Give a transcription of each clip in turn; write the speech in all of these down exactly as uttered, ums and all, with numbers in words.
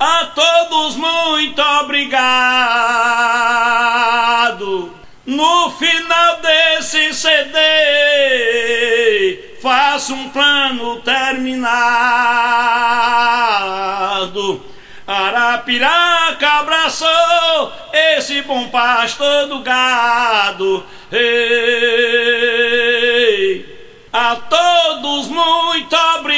A todos muito obrigado. No final desse C D faço um plano terminado. Arapiraca abraçou esse bom pastor do gado. Ei, a todos muito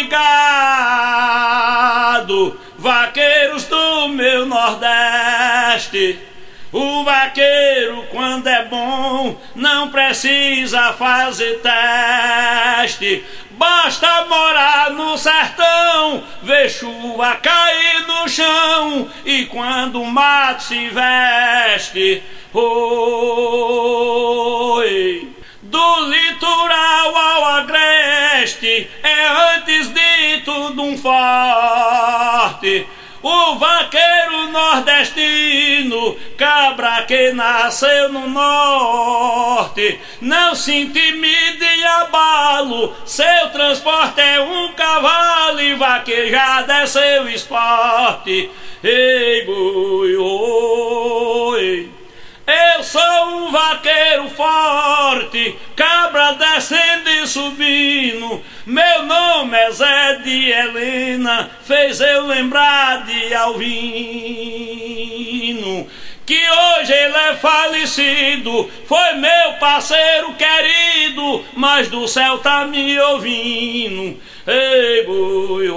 obrigado, vaqueiros do meu Nordeste. O vaqueiro, quando é bom, não precisa fazer teste. Basta morar no sertão, ver chuva cair no chão, e quando o mato se veste, oi, do litoral ao agreste, é antes de tudo um forte. O vaqueiro nordestino, cabra que nasceu no norte, não se intimide em abalo, seu transporte é um cavalo e vaquejada é seu esporte. Ei, boi, oi, eu sou um vaqueiro forte, cabra descendo e subindo. Meu nome é Zé de Helena, fez eu lembrar de Alvino, que hoje ele é falecido. Foi meu parceiro querido, mas do céu tá me ouvindo. Ei, boi,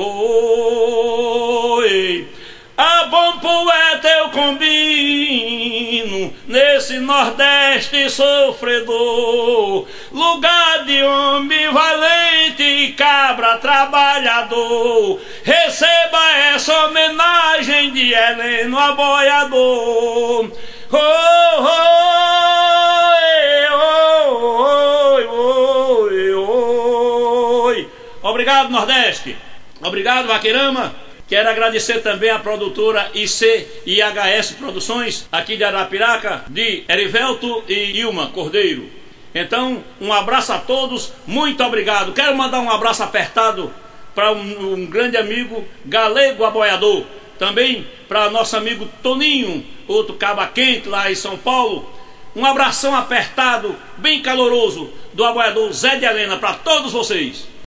oi, a bom poeta eu combino nesse Nordeste sofredor, lugar de homem valente e cabra trabalhador. Receba essa homenagem de Heleno aboiador. Oh, oh, oh, oh, oh. Obrigado, Nordeste. Obrigado, Vaqueirama. Quero agradecer também a produtora I C e H S Produções, aqui de Arapiraca, de Erivelto e Ilma Cordeiro. Então, um abraço a todos, muito obrigado. Quero mandar um abraço apertado para um, um grande amigo, Galego Aboiador. Também para nosso amigo Toninho, outro caba quente lá em São Paulo. Um abração apertado, bem caloroso, do aboiador Zé de Helena para todos vocês.